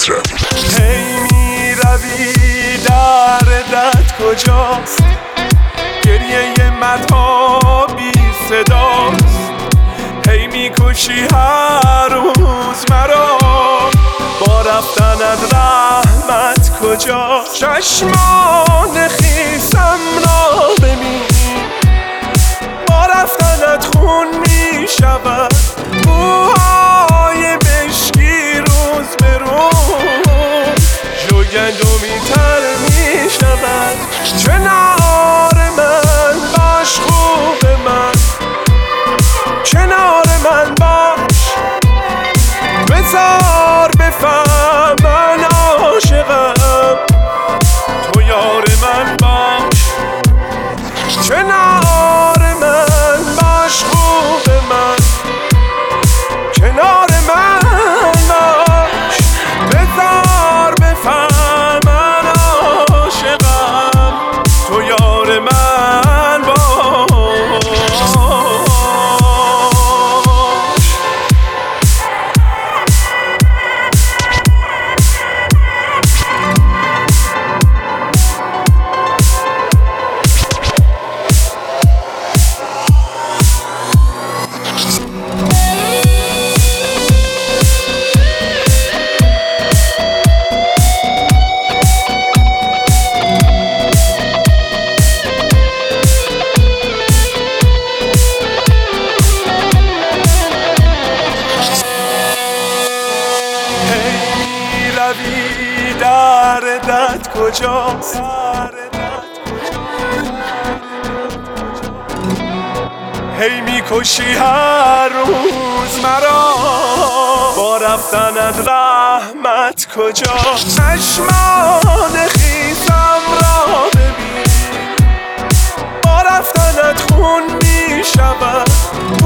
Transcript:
مصرفی. هی می روی دردت کجاست؟ گریه مدها بی صداست. هی می کشی هر روز مرا، با رفتنت رحمت کجاست؟ چشمان خیسم را ببین، با رفتنت خون می شود. موهای مشکی روز به روز جوگندمی تر می شود. کنار من باش خوب من، کنار من باش، بذار بفهم من عاشقم، تو یار من باش. کنار من باش خوب من، کنار من باش، بذار بفهم من عاشقم، تو یار من باش. روی دردت کجاست؟ هی میکشی هر روز مرا، با رفتنت رحمت کجاست؟ چشمان خیسم را ببین، با رفتنت خون میشود.